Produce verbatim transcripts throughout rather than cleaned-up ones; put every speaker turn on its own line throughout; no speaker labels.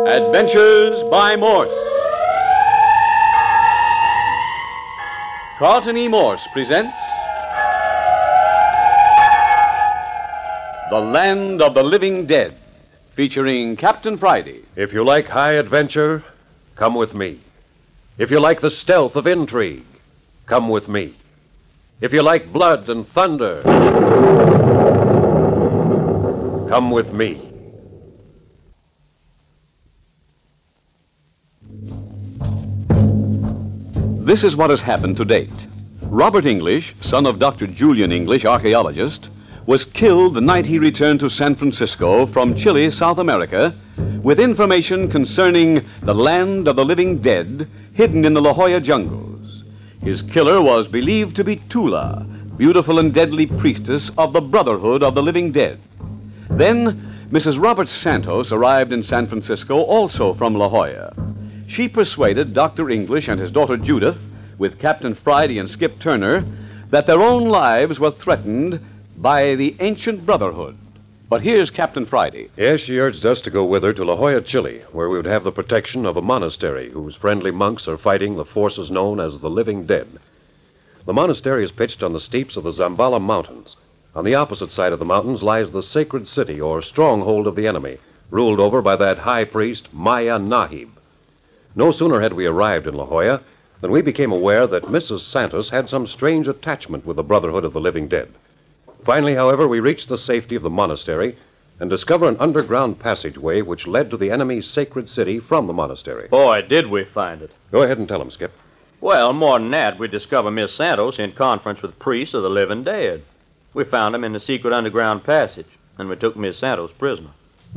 Adventures by Morse. Carlton E. Morse presents The Land of the Living Dead, featuring Captain Friday.
If you like high adventure, come with me. If you like the stealth of intrigue, come with me. If you like blood and thunder, come with me.
This is what has happened to date. Robert English, son of Doctor Julian English, archaeologist, was killed the night he returned to San Francisco from Chile, South America, with information concerning the land of the living dead hidden in the La Jolla jungles. His killer was believed to be Tula, beautiful and deadly priestess of the Brotherhood of the Living Dead. Then, Missus Robert Santos arrived in San Francisco, also from La Jolla. She persuaded Doctor English and his daughter Judith, with Captain Friday and Skip Turner, that their own lives were threatened by the ancient Brotherhood. But here's Captain Friday.
Yes, she urged us to go with her to La Jolla, Chile, where we would have the protection of a monastery whose friendly monks are fighting the forces known as the Living Dead. The monastery is pitched on the steeps of the Zambala Mountains. On the opposite side of the mountains lies the sacred city, or stronghold of the enemy, ruled over by that high priest, Maya Nahib. No sooner had we arrived in La Jolla than we became aware that Missus Santos had some strange attachment with the Brotherhood of the Living Dead. Finally, however, we reached the safety of the monastery and discovered an underground passageway which led to the enemy's sacred city from the monastery.
Boy, did we find it.
Go ahead and tell him, Skip.
Well, more than that, we discovered Miss Santos in conference with priests of the living dead. We found him in the secret underground passage, and we took Miss Santos prisoner.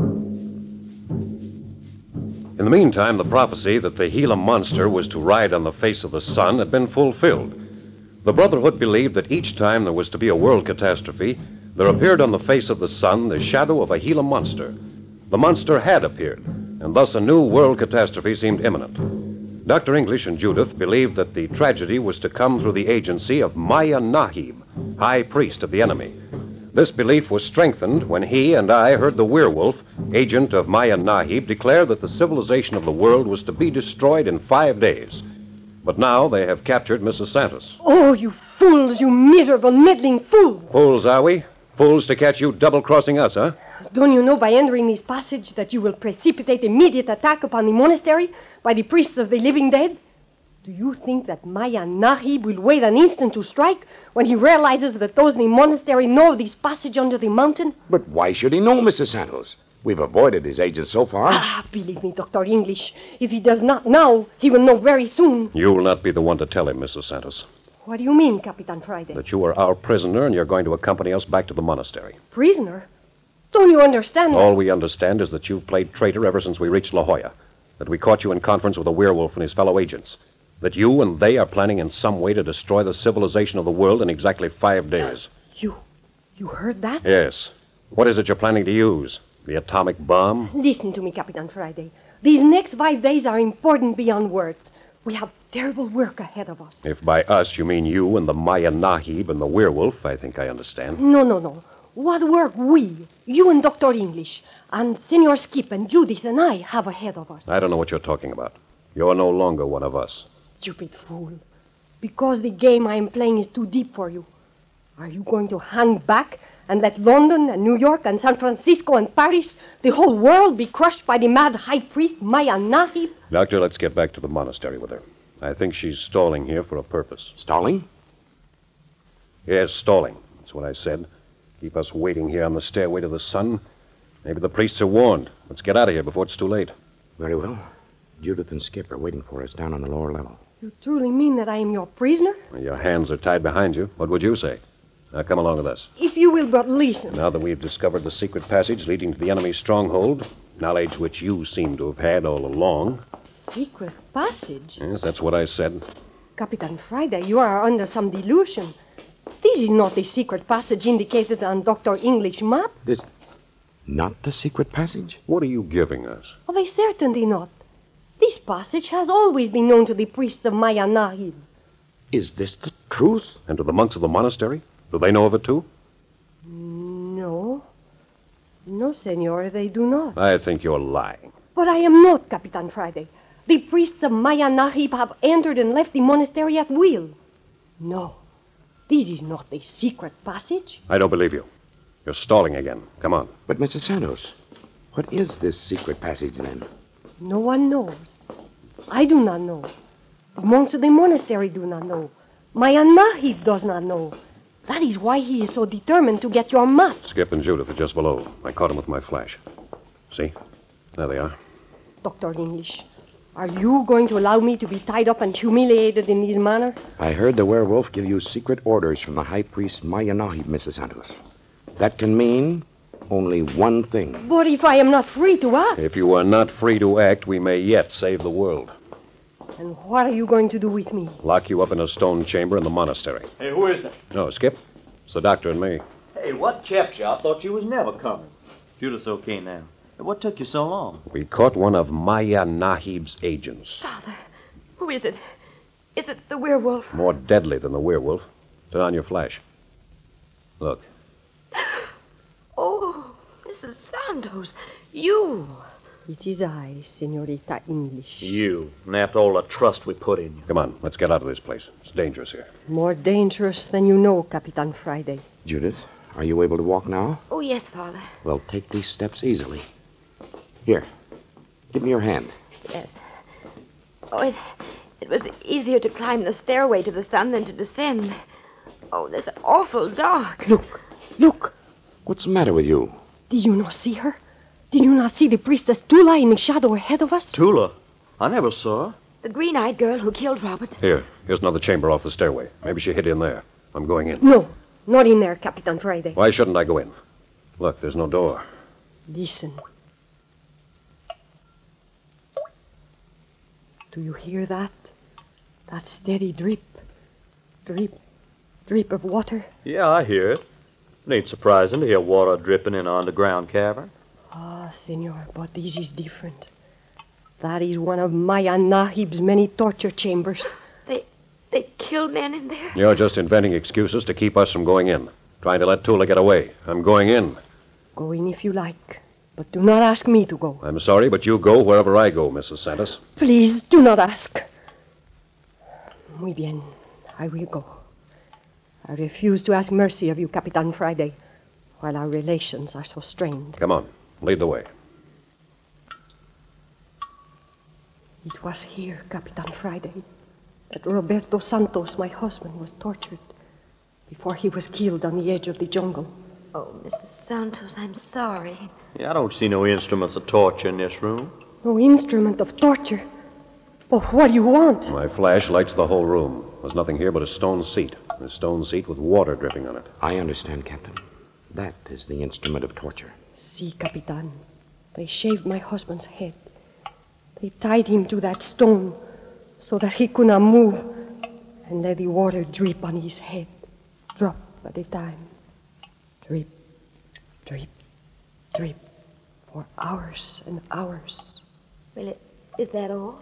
In the meantime, the prophecy that the Gila monster was to ride on the face of the sun had been fulfilled. The Brotherhood believed that each time there was to be a world catastrophe, there appeared on the face of the sun the shadow of a Gila monster. The monster had appeared, and thus a new world catastrophe seemed imminent. Doctor English and Judith believed that the tragedy was to come through the agency of Maya Nahib, high priest of the enemy. This belief was strengthened when he and I heard the werewolf, agent of Maya Nahib, declare that the civilization of the world was to be destroyed in five days. But now they have captured Missus Santos.
Oh, you fools, you miserable, meddling fools!
Fools, are we? Fools to catch you double-crossing us, huh?
Don't you know by entering this passage that you will precipitate immediate attack upon the monastery by the priests of the living dead? Do you think that Maya Nahib will wait an instant to strike when he realizes that those in the monastery know of this passage under the mountain?
But why should he know, Missus Santos? We've avoided his agent so far.
Ah, believe me, Doctor English, if he does not now, he will know very soon.
You will not be the one to tell him, Missus Santos.
What do you mean, Capitan Friday?
That you are our prisoner and you're going to accompany us back to the monastery.
Prisoner? Don't you understand?
All we understand is that you've played traitor ever since we reached La Jolla, that we caught you in conference with a werewolf and his fellow agents, that you and they are planning in some way to destroy the civilization of the world in exactly five days.
You, you heard that?
Yes. What is it you're planning to use? The atomic bomb?
Listen to me, Capitan Friday. These next five days are important beyond words. We have terrible work ahead of us.
If by us you mean you and the Maya Nahib and the werewolf, I think I understand.
No, no, no. What work we, you and Doctor English, and Senor Skip and Judith and I have ahead of us.
I don't know what you're talking about. You're no longer one of us.
Stupid fool. Because the game I am playing is too deep for you. Are you going to hang back and let London and New York and San Francisco and Paris, the whole world, be crushed by the mad high priest Maya Nahib?
Doctor, let's get back to the monastery with her. I think she's stalling here for a purpose.
Stalling?
Yes, stalling. That's what I said. Keep us waiting here on the stairway to the sun. Maybe the priests are warned. Let's get out of here before it's too late.
Very well. Judith and Skip are waiting for us down on the lower level.
You truly mean that I am your prisoner?
Well, your hands are tied behind you. What would you say? Now come along with us.
If you will but listen.
Now that we've discovered the secret passage leading to the enemy's stronghold, knowledge which you seem to have had all along.
Secret passage?
Yes, that's what I said.
Capitan Friday, you are under some delusion. This is not the secret passage indicated on Doctor English map.
This... not the secret passage?
What are you giving us?
Of a certainty not. This passage has always been known to the priests of Maya Nahib.
Is this the truth?
And to the monks of the monastery? Do they know of it, too?
No. No, senor, they do not.
I think you're lying.
But I am not, Capitan Friday. The priests of Maya Nahib have entered and left the monastery at will. No, this is not the secret passage.
I don't believe you. You're stalling again. Come on.
But, Missus Santos, what is this secret passage then?
No one knows. I do not know. The monks of the monastery do not know. Maya Nahib does not know. That is why he is so determined to get your map.
Skip and Judith are just below. I caught them with my flash. See? There they are.
Doctor English, are you going to allow me to be tied up and humiliated in this manner?
I heard the werewolf give you secret orders from the high priest Maya Nahib, Missus Santos. That can mean only one thing.
But if I am not free to act,
If you are not free to act, we may yet save the world.
and what are you going to do with me?
Lock you up in a stone chamber in the monastery.
Hey, who is that?
No, Skip. It's the doctor and me.
Hey, what kept you? I thought you was never coming. Judith's okay now. Hey, what took you so long?
We caught one of Maya Nahib's agents.
Father, who is it? Is it the werewolf?
More deadly than the werewolf. Turn on your flash. Look.
Oh, Missus Santos, you.
It is I, Senorita English.
You. And after all the trust we put in you.
Come on, let's get out of this place. It's dangerous here.
More dangerous than you know, Capitan Friday.
Judith, are you able to walk now?
Oh, yes, Father.
Well, take these steps easily. Here, give me your hand.
Yes. Oh, it, it was easier to climb the stairway to the sun than to descend. Oh, this awful dark.
Look, look.
What's the matter with you?
Did you not see her? Did you not see the priestess Tula in the shadow ahead of us?
Tula? I never saw her.
The green-eyed girl who killed Robert.
Here, here's another chamber off the stairway. Maybe she hid in there. I'm going in.
No, not in there, Capitan Friday.
Why shouldn't I go in? Look, there's no door.
Listen. Do you hear that? That steady drip, drip, drip of water?
Yeah, I hear it. It ain't surprising to hear water dripping in an underground cavern.
Ah, senor, but this is different. That is one of Maya Nahib's many torture chambers.
They, they killed men in there?
You're just inventing excuses to keep us from going in. Trying to let Tula get away. I'm going in.
Go in if you like, but do not ask me to go.
I'm sorry, but you go wherever I go, Missus Santos.
Please, do not ask. Muy bien, I will go. I refuse to ask mercy of you, Capitan Friday, while our relations are so strained.
Come on, lead the way.
It was here, Capitan Friday, that Roberto Santos, my husband, was tortured before he was killed on the edge of the jungle.
Oh, Missus Santos, I'm sorry.
Yeah, I don't see no instruments of torture in this room.
No instrument of torture. But what do you want?
My flash lights the whole room. There's nothing here but a stone seat. A stone seat with water dripping on it.
I understand, Captain. That is the instrument of torture.
See, Capitan. They shaved my husband's head. They tied him to that stone so that he could not move and let the water drip on his head, drop at a time. Drip, drip, drip, for hours and hours.
Well, it, is that all?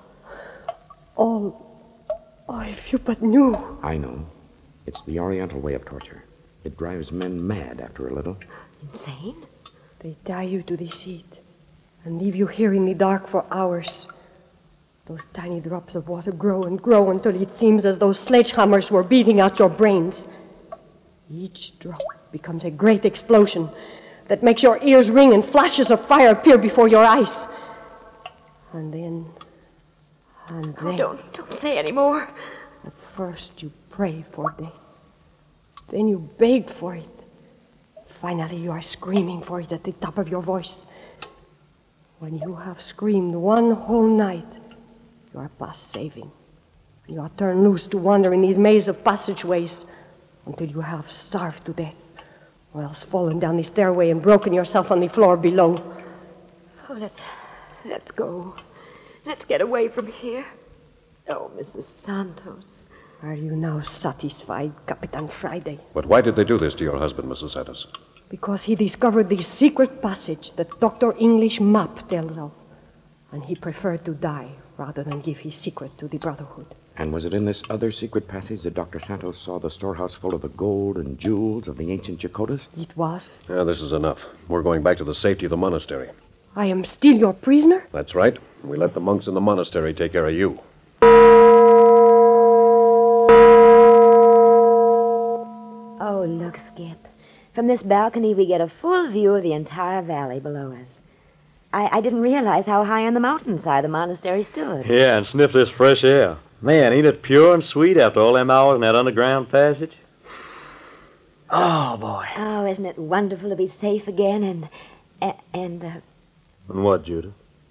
All, oh, if you but knew.
I know. It's the Oriental way of torture. It drives men mad after a little.
Insane?
They tie you to the seat and leave you here in the dark for hours. Those tiny drops of water grow and grow until it seems as though sledgehammers were beating out your brains. Each drop becomes a great explosion that makes your ears ring and flashes of fire appear before your eyes. And then, and
Oh,
then,
don't, don't say any more.
at first you pray for death. Then you beg for it. Finally, you are screaming for it at the top of your voice. When you have screamed one whole night, you are past saving. You are turned loose to wander in these maze of passageways until you have starved to death, or else fallen down the stairway and broken yourself on the floor below.
Oh, let's, let's go. Let's get away from here. Oh, Missus Santos.
Are you now satisfied, Capitan Friday?
But why did they do this to your husband, Missus Santos?
Because he discovered the secret passage that Doctor English map tells of, and he preferred to die rather than give his secret to the Brotherhood.
And was it in this other secret passage that Doctor Santos saw the storehouse full of the gold and jewels of the ancient Jacotas?
It was.
Yeah, this is enough. We're going back to the safety of the monastery.
I am still your prisoner?
That's right. We let the monks in the monastery take care of you.
Oh, look, Skip. From this balcony, we get a full view of the entire valley below us. I, I didn't realize how high on the mountainside the monastery stood.
Yeah, and sniff this fresh air. Man, ain't it pure and sweet after all them hours in that underground passage? Oh, boy.
Oh, isn't it wonderful to be safe again and... and, and, uh,
And what, Judith?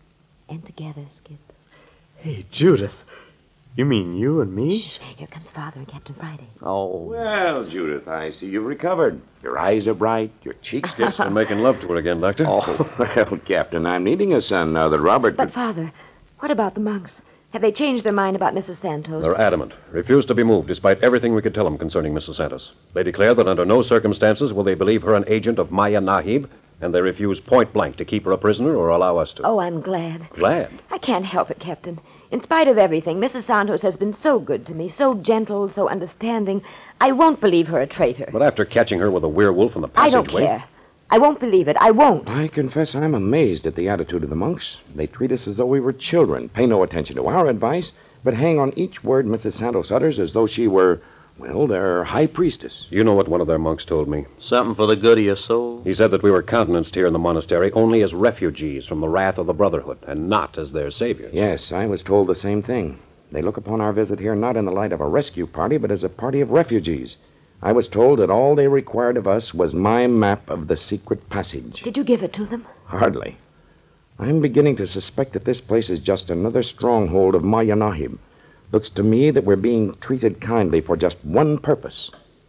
and together, Skip.
Hey, Judith. You mean you and me?
Shh, here comes Father and Captain Friday.
Oh.
Well, Judith, I see you've recovered. Your eyes are bright, your cheeks
Guess we're making love to her again, Doctor.
Oh, well, Captain, I'm needing a son now that Robert...
But, Father, what about the monks? Have they changed their mind about Missus Santos?
They're adamant. Refuse to be moved, despite everything we could tell them concerning Missus Santos. They declare that under no circumstances will they believe her an agent of Maya Nahib, and they refuse point blank to keep her a prisoner or allow us to.
Oh, I'm glad.
Glad?
I can't help it, Captain. In spite of everything, Missus Santos has been so good to me, so gentle, so understanding. I won't believe her a traitor.
But after catching her with a werewolf in the
I
passageway...
don't care. I won't believe it. I won't.
I confess I'm amazed at the attitude of the monks. They treat us as though we were children, pay no attention to our advice, but hang on each word Missus Santos utters as though she were, well, their high priestess.
You know what one of their monks told me?
Something for the good of your soul?
He said that we were countenanced here in the monastery only as refugees from the wrath of the Brotherhood, and not as their savior.
Yes, I was told the same thing. They look upon our visit here not in the light of a rescue party, but as a party of refugees. I was told that all they required of us was my map of the secret passage.
Did you give it to them?
Hardly. I'm beginning to suspect that this place is just another stronghold of Maya Nahib. Looks to me that we're being treated kindly for just one purpose.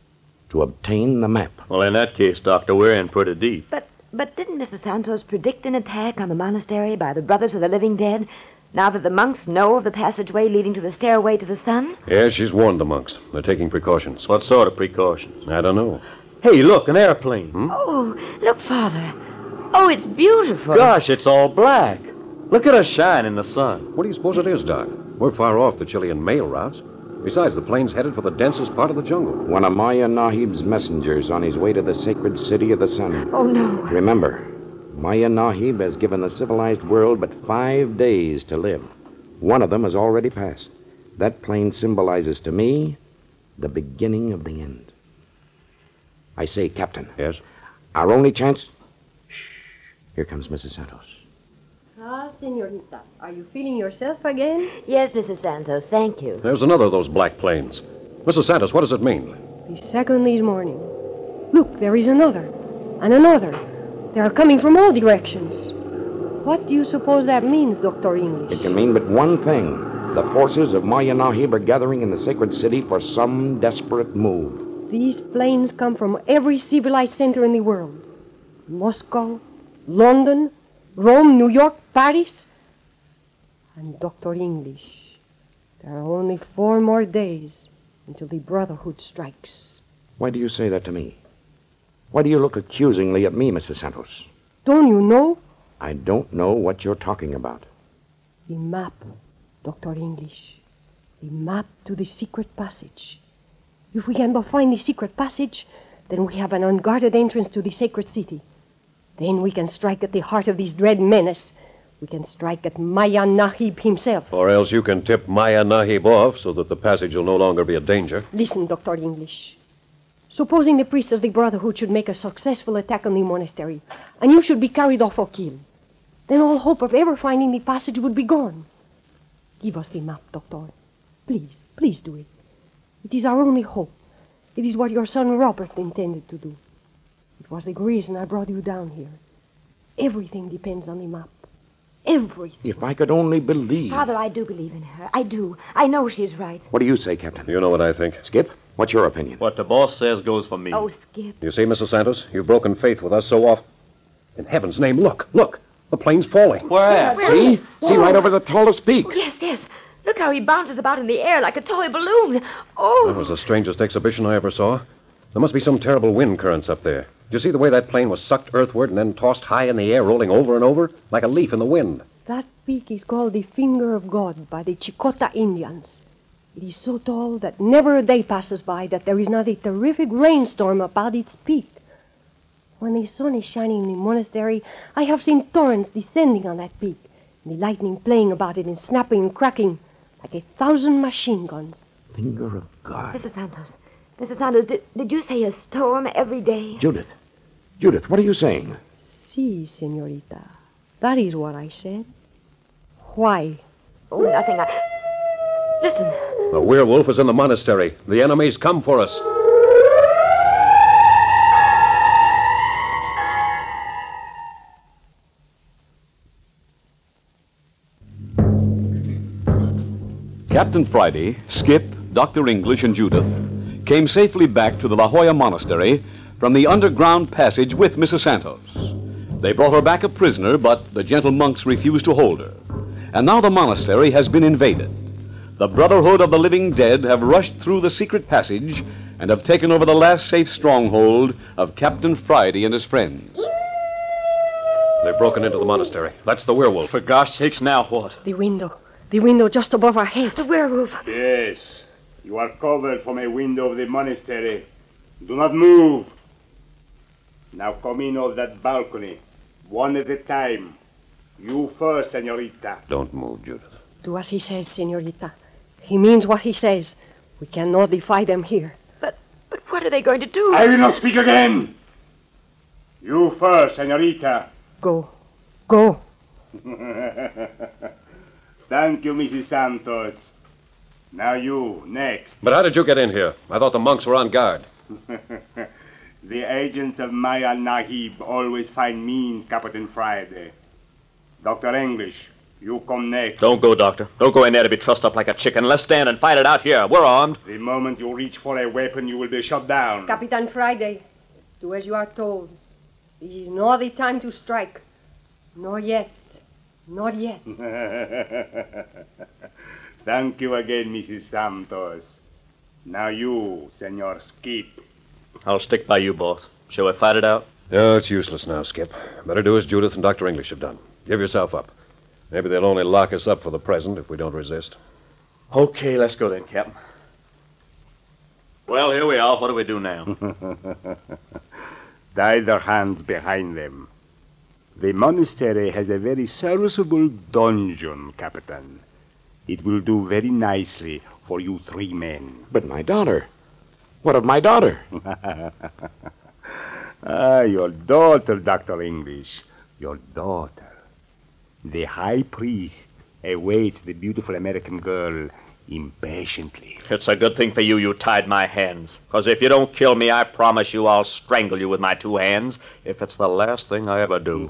To obtain the map.
Well, in that case, Doctor, we're in pretty deep.
But but didn't Missus Santos predict an attack on the monastery by the Brothers of the Living Dead, now that the monks know of the passageway leading to the stairway to the sun?
Yeah, she's warned the monks. They're taking precautions.
What sort of precautions?
I don't know.
Hey, look, an airplane. Hmm?
Oh, look, Father. Oh, it's beautiful.
Gosh, it's all black. Look at us shine in the sun.
What do you suppose it is, Doc? We're far off the Chilean mail routes. Besides, the plane's headed for the densest part of the jungle.
One of Maya Nahib's messengers on his way to the sacred city of the sun.
Oh, no.
Remember, Maya Nahib has given the civilized world but five days to live. One of them has already passed. That plane symbolizes to me the beginning of the end. I say, Captain.
Yes?
Our only chance... Shh. Here comes Missus Santos.
Ah, senorita, are you feeling yourself again?
Yes, Missus Santos, thank you.
There's another of those black planes. Missus Santos, what does it mean?
The second this morning. Look, there is another. And another. They are coming from all directions. What do you suppose that means, Doctor English?
It can mean but one thing. The forces of Maya Nahib are gathering in the sacred city for some desperate move.
These planes come from every civilized center in the world. Moscow, London, Rome, New York, Paris. And Doctor English, there are only four more days until the Brotherhood strikes.
Why do you say that to me? Why do you look accusingly at me, Missus Santos?
Don't you know?
I don't know what you're talking about.
The map, Doctor English. The map to the secret passage. If we can but find the secret passage, then we have an unguarded entrance to the sacred city. Then we can strike at the heart of this dread menace. We can strike at Maya Nahib himself.
Or else you can tip Maya Nahib off so that the passage will no longer be a danger.
Listen, Doctor English. Supposing the priests of the Brotherhood should make a successful attack on the monastery, and you should be carried off or killed, then all hope of ever finding the passage would be gone. Give us the map, Doctor. Please, please do it. It is our only hope. It is what your son Robert intended to do. It was the reason I brought you down here. Everything depends on the map. Everything.
If I could only believe...
Father, I do believe in her. I do. I know she's right.
What do you say, Captain?
You know what I think.
Skip, what's your opinion?
What the boss says goes for me.
Oh, Skip.
You see, Missus Santos, you've broken faith with us so often. In heaven's name, look, look. The plane's falling.
Where at?
See? See right over the tallest peak.
Oh, yes, yes. Look how he bounces about in the air like a toy balloon. Oh.
That was the strangest exhibition I ever saw. There must be some terrible wind currents up there. Did you see the way that plane was sucked earthward and then tossed high in the air, rolling over and over, like a leaf in the wind?
That peak is called the Finger of God by the Chicota Indians. It is so tall that never a day passes by that there is not a terrific rainstorm about its peak. When the sun is shining in the monastery, I have seen torrents descending on that peak, and the lightning playing about it and snapping and cracking like a thousand machine guns.
Finger of God.
Missus Santos, Missus Santos, did, did you say a storm every day?
Judith. Judith, what are you saying?
Si, senorita. That is what I said. Why?
Oh, nothing. I... Listen.
The werewolf is in the monastery. The enemy's come for us.
Captain Friday, Skip, Doctor English, and Judith came safely back to the La Jolla Monastery from the underground passage with Missus Santos. They brought her back a prisoner, but the gentle monks refused to hold her. And now the monastery has been invaded. The Brotherhood of the Living Dead have rushed through the secret passage and have taken over the last safe stronghold of Captain Friday and his friends.
They've broken into the monastery. That's the werewolf.
For gosh sakes, now what?
The window. The window just above our heads.
The werewolf.
Yes, you are covered from a window of the monastery. Do not move. Now come in off that balcony, one at a time. You first, senorita.
Don't move, Judith.
Do as he says, senorita. He means what he says. We cannot defy them here.
But, but what are they going to do?
I will not speak again. You first, senorita.
Go. Go.
Thank you, Missus Santos. Now you, next.
But how did you get in here? I thought the monks were on guard.
The agents of Maya Nahib always find means, Captain Friday. Doctor English, you come next.
Don't go, Doctor. Don't go in there to be trussed up like a chicken. Let's stand and fight it out here. We're armed.
The moment you reach for a weapon, you will be shot down.
Capitan Friday, do as you are told. This is not the time to strike. Not yet. Not yet.
Thank you again, Missus Santos. Now you, Senor Skip.
I'll stick by you, boss. Shall we fight it out?
No, it's useless now, Skip. Better do as Judith and Doctor English have done. Give yourself up. Maybe they'll only lock us up for the present if we don't resist.
Okay, let's go then, Captain. Well, here we are. What do we do now?
Tie their hands behind them. The monastery has a very serviceable dungeon, Captain. It will do very nicely for you three men.
But my daughter. What of my daughter?
Ah, your daughter, Doctor English. Your daughter. The high priest awaits the beautiful American girl impatiently.
It's a good thing for you you tied my hands. Because if you don't kill me, I promise you I'll strangle you with my two hands if it's the last thing I ever do.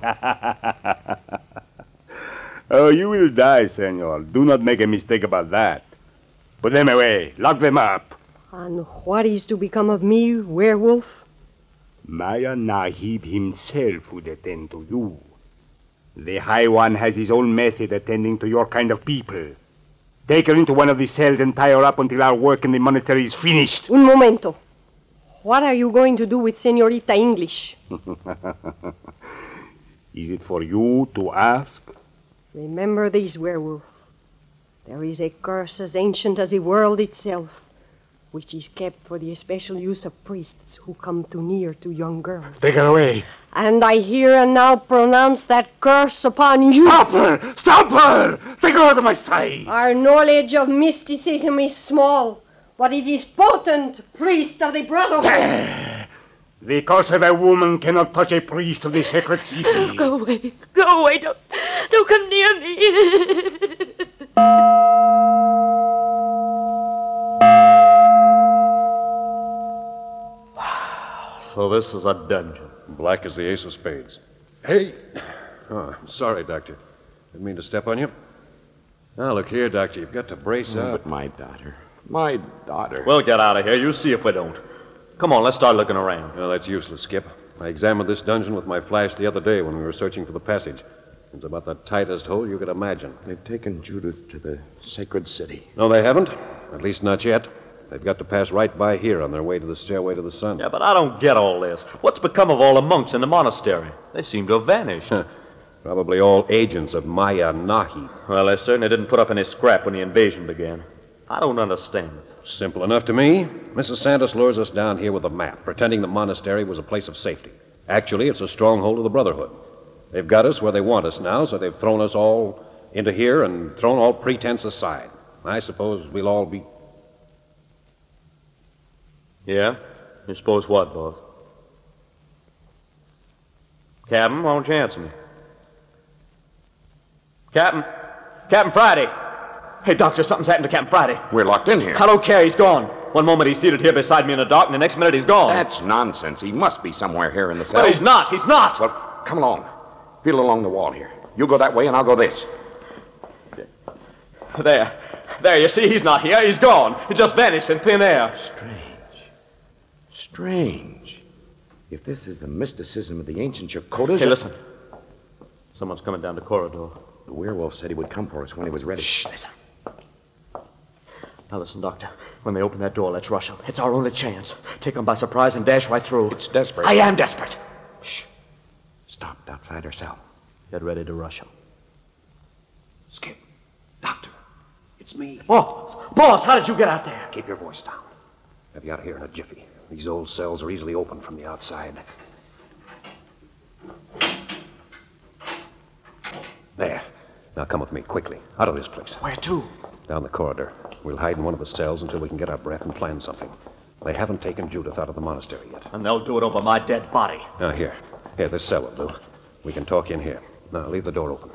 Oh, you will die, senor. Do not make a mistake about that. Put them away. Lock them up.
And what is to become of me, werewolf?
Maya Nahib himself would attend to you. The High One has his own method attending to your kind of people. Take her into one of the cells and tie her up until our work in the monastery is finished.
Un momento. What are you going to do with Senorita English?
Is it for you to ask?
Remember this, werewolf. There is a curse as ancient as the world itself, which is kept for the especial use of priests who come too near to young girls.
Take her away.
And I here and now pronounce that curse upon you.
Stop her! Stop her! Take her out of my sight!
Our knowledge of mysticism is small, but it is potent, priest of the Brotherhood.
The curse of a woman cannot touch a priest of the sacred city.
Go away. Go away. Don't, don't come near me.
So this is a dungeon.
Black as the ace of spades. Hey! Oh, I'm sorry, Doctor. Didn't mean to step on you. Now, look here, Doctor. You've got to brace
Oh,
up.
but my daughter. My daughter.
We'll get out of here. You see if we don't. Come on, let's start looking around.
Well, that's useless, Skip. I examined this dungeon with my flash the other day when we were searching for the passage. It's about the tightest hole you could imagine.
They've taken Judith to the sacred city.
No, they haven't. At least not yet. They've got to pass right by here on their way to the stairway to the sun.
Yeah, but I don't get all this. What's become of all the monks in the monastery? They seem to have vanished.
Probably all agents of Maya Nahi.
Well, they certainly didn't put up any scrap when the invasion began. I don't understand it.
Simple enough to me. Missus Santos lures us down here with a map, pretending the monastery was a place of safety. Actually, it's a stronghold of the Brotherhood. They've got us where they want us now, so they've thrown us all into here and thrown all pretense aside. I suppose we'll all be...
Yeah? You suppose what, boss? Captain, why don't you answer me? Captain? Captain Friday! Hey, Doctor, something's happened to Captain Friday.
We're locked in here.
I don't care, he's gone. One moment he's seated here beside me in the dock, and the next minute he's gone.
That's nonsense. He must be somewhere here in the cell.
But he's not, he's not!
Well, come along. Feel along the wall here. You go that way, and I'll go this.
There. There, you see, he's not here. He's gone. He just vanished in thin air.
Strange. Strange. If this is the mysticism of the ancient Chakotas...
Hey, listen. Someone's coming down the corridor.
The werewolf said he would come for us when he was ready.
Shh, listen. Now listen, Doctor. When they open that door, let's rush them. It's our only chance. Take them by surprise and dash right through.
It's desperate.
I am desperate.
Shh. Stopped outside our cell.
Get ready to rush them.
Skip. Doctor. It's me.
Boss! Boss, how did you get out there?
Keep your voice down. Have you out here in a jiffy. These old cells are easily opened from the outside. There. Now come with me, quickly. Out of this place.
Where to?
Down the corridor. We'll hide in one of the cells until we can get our breath and plan something. They haven't taken Judith out of the monastery yet.
And they'll do it over my dead body.
Now, here. Here, this cell will do. We can talk in here. Now, leave the door open.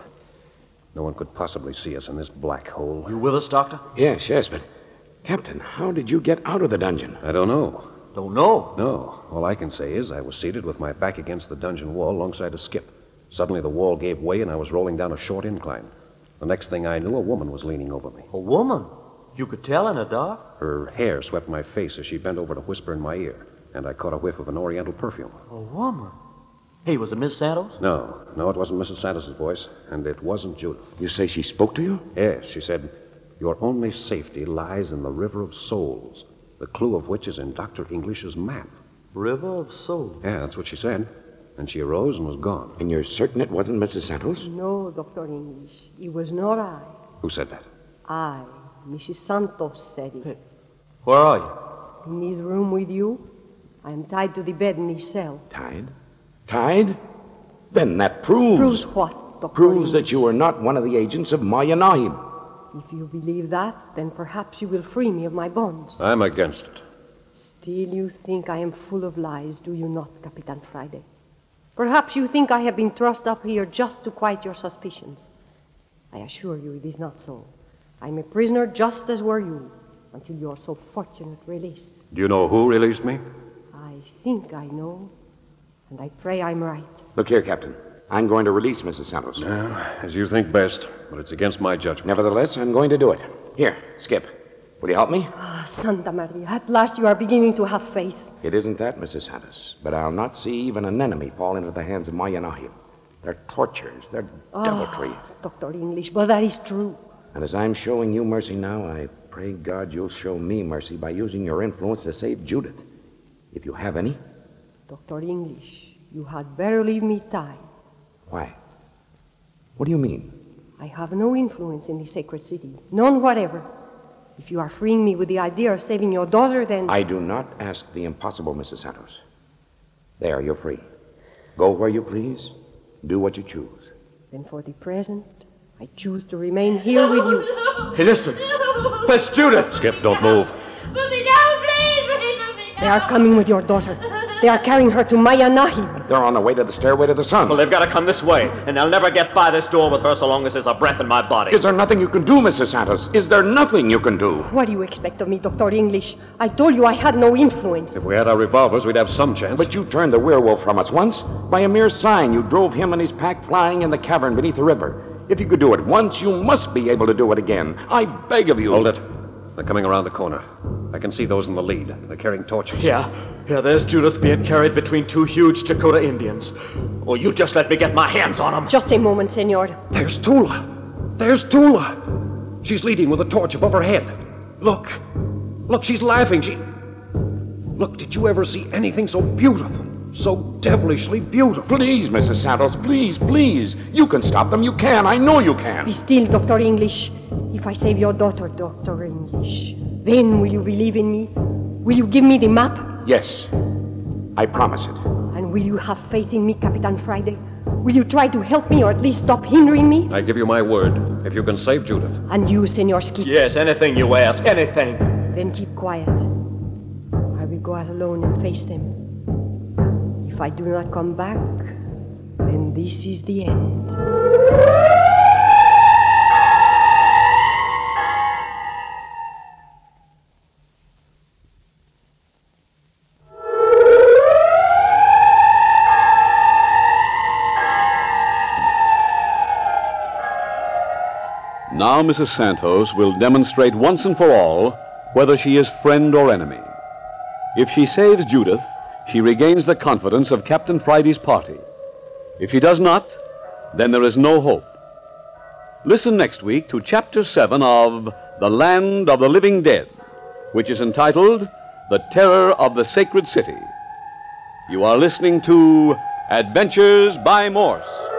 No one could possibly see us in this black hole.
You with us, Doctor?
Yes, yes, but... Captain, how did you get out of the dungeon?
I don't know.
Don't know.
No. All I can say is I was seated with my back against the dungeon wall alongside a Skip. Suddenly the wall gave way and I was rolling down a short incline. The next thing I knew, a woman was leaning over me.
A woman? You could tell in the dark?
Her hair swept my face as she bent over to whisper in my ear, and I caught a whiff of an oriental perfume.
A woman? Hey, was it Miss Santos?
No, no, it wasn't Missus Santos's voice, and it wasn't Judith.
You say she spoke to you?
Yes, she said, "Your only safety lies in the River of Souls, the clue of which is in Doctor English's map."
River of Souls?
Yeah, that's what she said. And she arose and was gone.
And you're certain it wasn't Missus Santos?
No, Doctor English. It was not I.
Who said that?
I. Missus Santos said it.
Hey, where are you?
In this room with you. I am tied to the bed in this cell.
Tied? Tied? Then that proves...
Proves what, Doctor
Proves
English?
that you are not one of the agents of Maya Nahib.
If you believe that, then perhaps you will free me of my bonds.
I'm against it.
Still, you think I am full of lies, do you not, Capitan Friday? Perhaps you think I have been thrust up here just to quiet your suspicions. I assure you it is not so. I am a prisoner just as were you, until your so fortunate release.
Do you know who released me?
I think I know, and I pray I'm right.
Look here, Captain. I'm going to release Missus Santos.
Yeah, as you think best, but it's against my judgment.
Nevertheless, I'm going to do it. Here, Skip. Will you help me?
Ah, Santa Maria, at last you are beginning to have faith.
It isn't that, Missus Santos, but I'll not see even an enemy fall into the hands of Maya Nahib. They're tortures, they're deviltry.
Ah, Doctor English, but that is true.
And as I'm showing you mercy now, I pray God you'll show me mercy by using your influence to save Judith. If you have any.
Doctor English, you had better leave me tied.
Why? What do you mean?
I have no influence in the sacred city, none whatever. If you are freeing me with the idea of saving your daughter, then...
I do not ask the impossible, Missus Santos. There, you're free. Go where you please. Do what you choose.
Then for the present, I choose to remain here with you.
Hey, listen. That's Judith.
Skip, don't move.
Put me down, please. Please put me down.
They are coming with your daughter. They are carrying her to Maya Nahib.
They're on the way to the stairway to the sun.
Well, they've got to come this way, and they'll never get by this door with her so long as there's a breath in my body.
Is there nothing you can do, Missus Santos? Is there nothing you can do?
What do you expect of me, Doctor English? I told you I had no influence.
If we had our revolvers, we'd have some chance.
But you turned the werewolf from us once. By a mere sign, you drove him and his pack flying in the cavern beneath the river. If you could do it once, you must be able to do it again. I beg of you.
Hold it. They're coming around the corner. I can see those in the lead. They're carrying torches.
Yeah, yeah, there's Judith being carried between two huge Dakota Indians. Oh, you just let me get my hands on them.
Just a moment, senor.
There's Tula. There's Tula. She's leading with a torch above her head. Look. Look, she's laughing. She... Look, did you ever see anything so beautiful? So devilishly beautiful.
Please, Missus Santos, please, please. You can stop them. You can. I know you can.
Be still, Doctor English. If I save your daughter, Doctor English, then will you believe in me? Will you give me the map?
Yes. I promise it.
And will you have faith in me, Capitan Friday? Will you try to help me or at least stop hindering me?
I give you my word. If you can save Judith.
And you, Senor Skip?
Yes, anything you ask, anything.
Then keep quiet. I will go out alone and face them. If I do not come back, then this is the end.
Now Missus Santos will demonstrate once and for all whether she is friend or enemy. If she saves Judith, she regains the confidence of Captain Friday's party. If she does not, then there is no hope. Listen next week to Chapter seven of The Land of the Living Dead, which is entitled The Terror of the Sacred City. You are listening to Adventures by Morse.